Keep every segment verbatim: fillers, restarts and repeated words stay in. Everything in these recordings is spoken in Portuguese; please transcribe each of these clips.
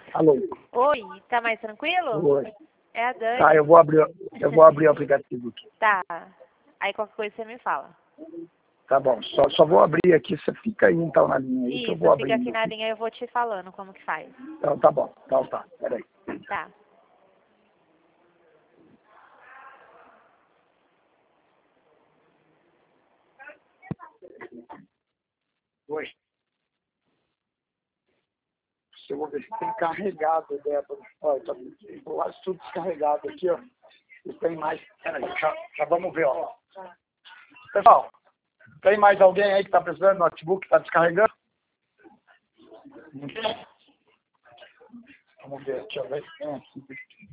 Alô? Oi, tá mais tranquilo? Oi. É a Dani. Tá, eu vou abrir, eu vou abrir o aplicativo aqui. Tá. Aí qualquer coisa você me fala. Tá bom, só, só vou abrir aqui, você fica aí então na linha aí que eu Isso, vou fica abrir. aqui na linha e eu vou te falando como que faz. Então tá bom, então tá, peraí. Tá. Oi. Eu vou ver se tem carregado, Débora. Olha, tá quase tudo descarregado aqui, ó. E tem mais. Peraí, já, já vamos ver, ó. Pessoal, tem mais alguém aí que tá precisando do notebook que tá descarregando? Ninguém? Vamos ver, deixa eu ver. É, aqui.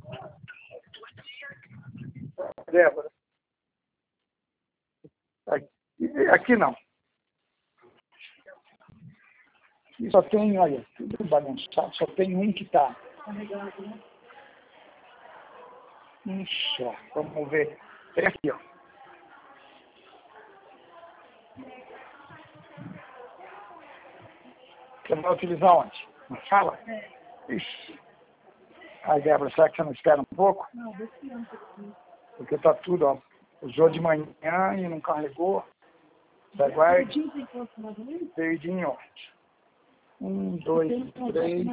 Débora. Aqui, aqui não. Aqui só tem, olha, tudo bagunçado, só tem um que tá. Um só. Vamos ver. Tem aqui, ó. Você vai utilizar onde? Na sala? Ixi. Aí, Débora, será que você não espera um pouco? Não, deixa eu um pouquinho. Porque tá tudo, ó. Usou de manhã e não carregou. Você guarda. Verdinho, ó. Um, dois, três.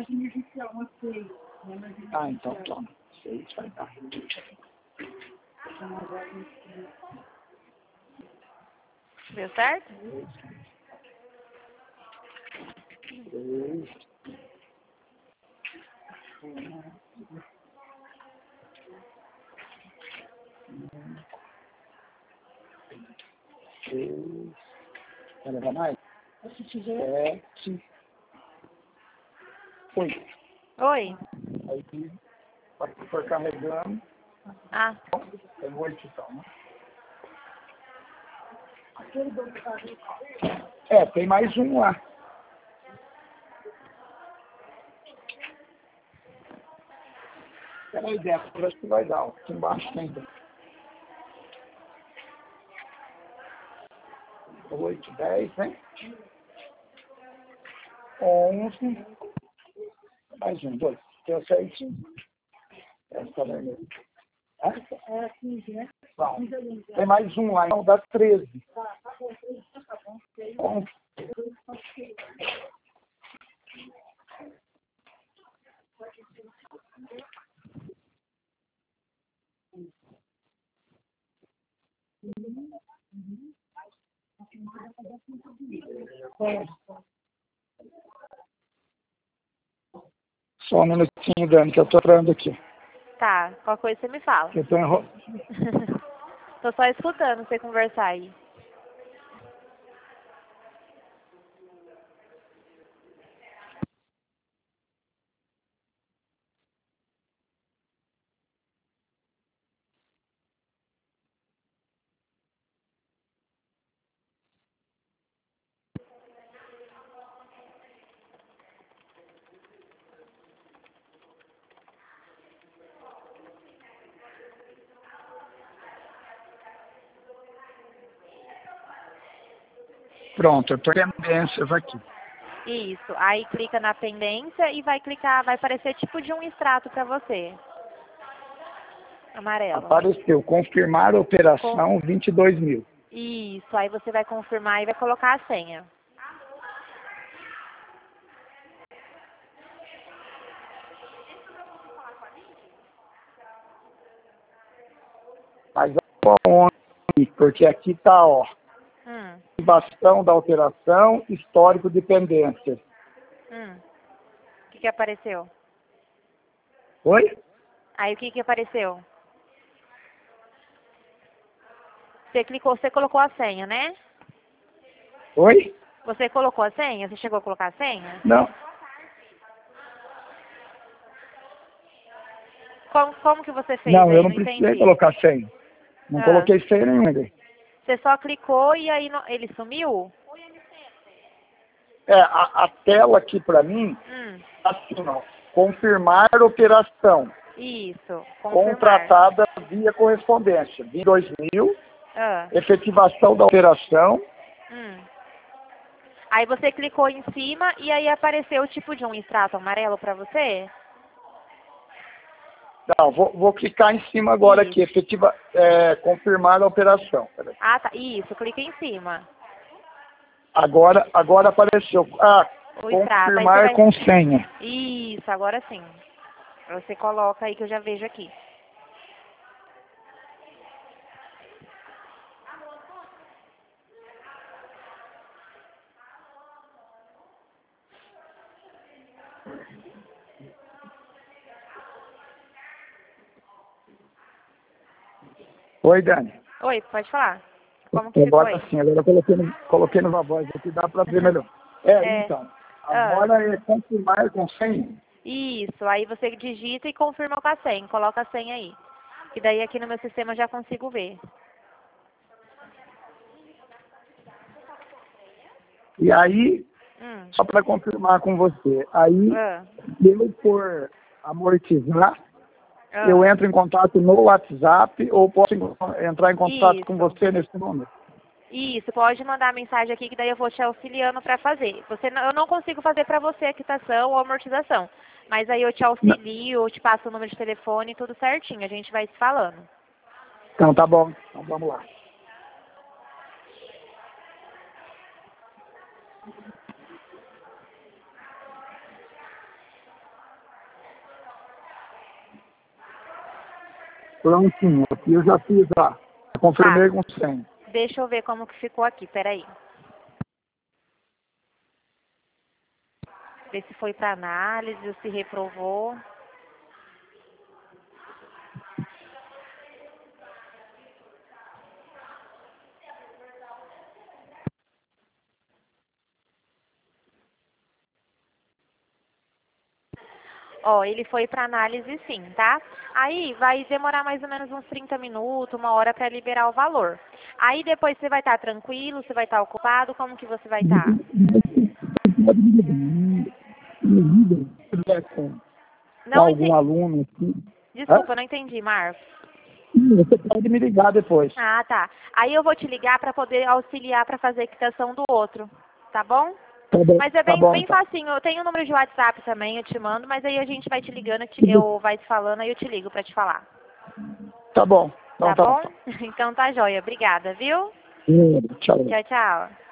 Ah, então toma. Seis vai dar. Deu certo? Três. Seis. Quer levar mais? Sete. Oito. Oi. Aí, vai for carregando. Ah. Tem oito então, né? É, tem mais um lá. Peraí, Débora, parece que vai dar. Ó. Aqui embaixo tem. Oito, dez, né? Onze. Mais um, dois. Deu certinho. Essa daí. É quinze, né? Não. Tem mais um lá, então dá treze. Tá, tá bom. Tá bom. Bom. Só um minutinho, Dani, que eu tô entrando aqui. Tá, qualquer coisa você me fala. Que eu tô enro... Tô só escutando você conversar aí. Pronto, eu tô em pendências aqui. Isso. Aí clica na pendência e vai clicar, vai aparecer tipo de um extrato pra você. Amarelo. Apareceu, confirmar a operação Com... vinte e dois mil. Isso, aí você vai confirmar e vai colocar a senha. Mas onde? Porque aqui tá, ó. Hum. Bastão da alteração, histórico de pendência. Hum. O que que apareceu? Oi? Aí o que que apareceu? Você clicou, você colocou a senha, né? Oi? Você colocou a senha? Você chegou a colocar a senha? Não. Como, como que você fez Não, aí? eu não, Não precisei entendi. colocar senha. Não Ah. coloquei senha nenhuma. Você só clicou e aí no, ele sumiu? É, a, a tela aqui pra mim, Hum. assim, ó. Confirmar operação. Isso. Confirmar. Contratada via correspondência. vinte e dois mil. Ah. Efetivação da operação. Hum. Aí você clicou em cima e aí apareceu o tipo de um extrato amarelo pra você? Não, vou, vou clicar em cima agora Isso. aqui, efetiva, é, confirmar a operação. Peraí. Ah, tá. Isso, clica em cima. Agora, agora apareceu. Ah, O extrato. Aí confirmar você vai... com senha. Isso, agora sim. Você coloca aí que eu já vejo aqui. Oi, Dani. Oi, pode falar. Como que ficou Agora aí? sim, agora eu coloquei, no, coloquei na voz aqui, dá para ver melhor. É, É. então, Ah. agora é confirmar com senha. Isso, aí você digita e confirma com a senha. Coloca a senha aí. E daí aqui no meu sistema eu já consigo ver. E aí, Hum. só para confirmar com você, aí, Ah. se eu for amortizar, Ah. eu entro em contato no WhatsApp ou posso entrar em contato Isso. com você nesse momento? Isso, pode mandar mensagem aqui que daí eu vou te auxiliando para fazer. Você, não- eu não consigo fazer para você a quitação ou amortização, mas aí eu te auxilio, eu te passo o número de telefone, tudo certinho, a gente vai se falando. Então tá bom, então vamos lá. Prontinho, aqui eu já fiz a confirmei Tá, com senha. deixa eu ver como que ficou aqui, peraí. Ver se foi para análise ou se reprovou. Ó, ele foi para análise sim, tá? Aí vai demorar mais ou menos uns trinta minutos, uma hora para liberar o valor. Aí depois você vai estar tranquilo, você vai estar ocupado, como que você vai estar? Com, com Não algum entendi. aluno aqui. Hã? Desculpa, eu não entendi, Marcos. Sim, você pode me ligar depois. Ah, tá. Aí eu vou te ligar para poder auxiliar para fazer a quitação do outro, tá bom? Tá bom, Mas é tá bem, bom bem então. facinho. Eu tenho o número de WhatsApp também, eu te mando, mas aí a gente vai te ligando, eu, te- eu vai te falando, aí eu te ligo para te falar. Tá bom, então Tá tá bom. bom? Então tá joia. Obrigada, viu? Hum, Tchau. Tchau, tchau.